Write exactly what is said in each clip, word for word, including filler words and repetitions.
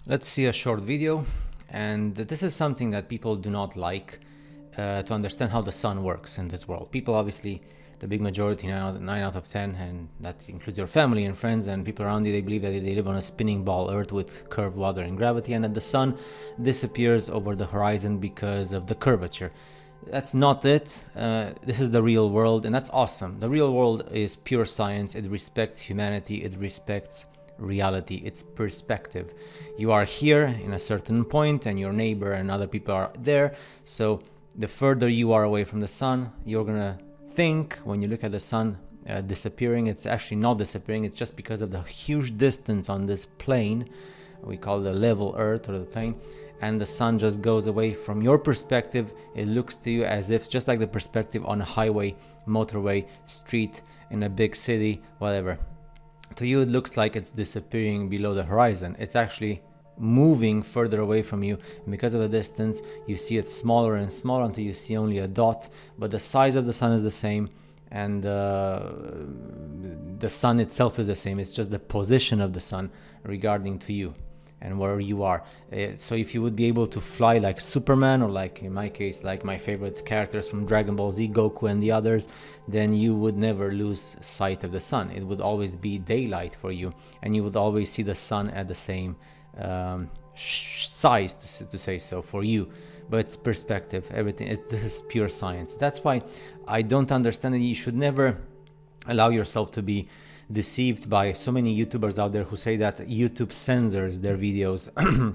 Let's see a short video, and this is something that people do not like uh, to understand how the sun works in this world. People, obviously, the big majority, nine out of ten, and that includes your family and friends and people around you, they believe that they live on a spinning ball Earth with curved water and gravity, and that the sun disappears over the horizon because of the curvature. That's not it. Uh, this is the real world, and that's awesome. The real world is pure science. It respects humanity. It respects reality. It's perspective. You are here in a certain point, and your neighbor and other people are there. So the further you are away from the sun, you're gonna think when you look at the sun uh, disappearing. It's actually not disappearing. It's just because of the huge distance on this plane. We call the level Earth or the plane. And the sun just goes away. From your perspective, it looks to you as if just like the perspective on a highway, motorway, street, in a big city, whatever. To you, it looks like it's disappearing below the horizon. It's actually moving further away from you. And because of the distance, you see it smaller and smaller until you see only a dot. But the size of the sun is the same, and uh, the sun itself is the same. It's just the position of the sun regarding to you and where you are. Uh, so if you would be able to fly like Superman, or like in my case, like my favorite characters from Dragon Ball Z, Goku and the others, then you would never lose sight of the sun. It would always be daylight for you, and you would always see the sun at the same um, size, to, to say so, for you. But it's perspective, everything. It, this is pure science. That's why I don't understand it. You should never allow yourself to be deceived by so many YouTubers out there who say that YouTube censors their videos.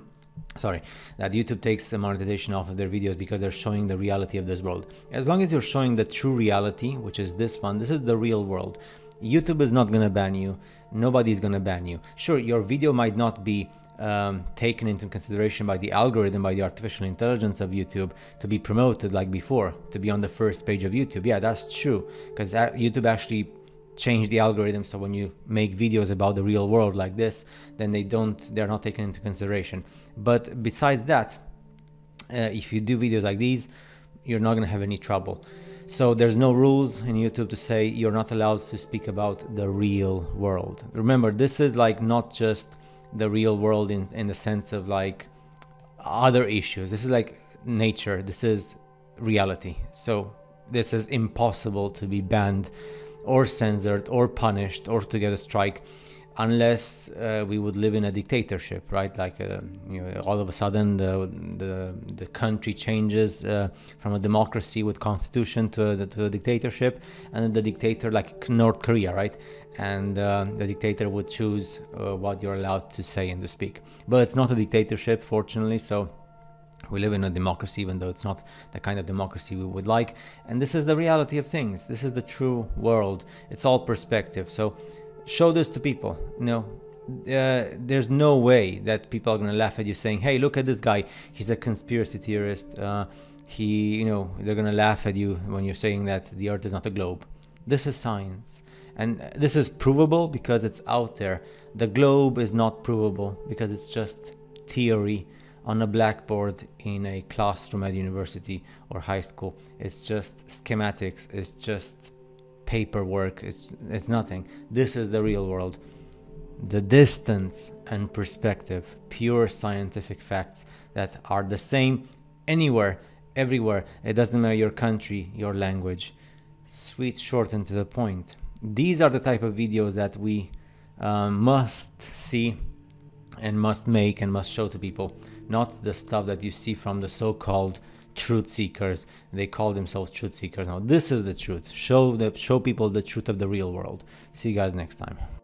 Sorry, that YouTube takes the monetization off of their videos because they're showing the reality of this world. As long as you're showing the true reality, which is this one, this is the real world, YouTube is not gonna ban you. Nobody's gonna ban you. Sure, your video might not be um, taken into consideration by the algorithm, by the artificial intelligence of YouTube to be promoted like before, to be on the first page of YouTube. Yeah, that's true, because YouTube actually change the algorithm, so when you make videos about the real world like this, then they don't they're not taken into consideration. But besides that, uh, if you do videos like these, you're not going to have any trouble. So there's no rules in YouTube to say you're not allowed to speak about the real world. Remember, this is like not just the real world in in the sense of like other issues. This is like nature. This is reality. So this is impossible to be banned or censored or punished or to get a strike, unless uh, we would live in a dictatorship, right? Like uh, you know, all of a sudden the the, the country changes uh, from a democracy with constitution to a, to a dictatorship, and the dictator, like North Korea, right? And uh, the dictator would choose uh, what you're allowed to say and to speak. But it's not a dictatorship, fortunately, so we live in a democracy, even though it's not the kind of democracy we would like. And this is the reality of things. This is the true world. It's all perspective. So show this to people. You know, uh, there's no way that people are going to laugh at you saying, hey, look at this guy. He's a conspiracy theorist. Uh, he, you know, they're going to laugh at you when you're saying that the earth is not a globe. This is science. And this is provable because it's out there. The globe is not provable because it's just theory on a blackboard in a classroom at university or high school. It's just schematics, it's just paperwork, it's it's nothing. This is the real world. The distance and perspective, pure scientific facts that are the same anywhere, everywhere. It doesn't matter your country, your language. Sweet, short, and to the point. These are the type of videos that we um, must see and must make and must show to people, not the stuff that you see from the so-called truth seekers. They call themselves truth seekers. Now, this is the truth. Show the show people the truth of the real world. See you guys next time.